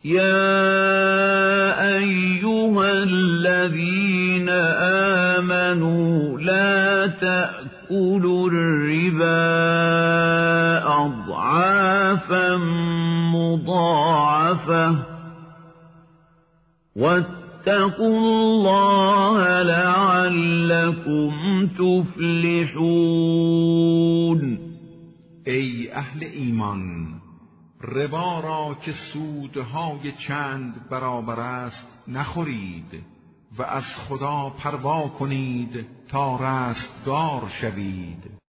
يا أيها الذين آمنوا لا تأكلوا الربا أضعافا مضاعفة واتقوا الله لعلكم تفلحون. ای اهل ایمان، ربا را که سودهای چند برابر است نخورید و از خدا پروا کنید تا رستگار شوید.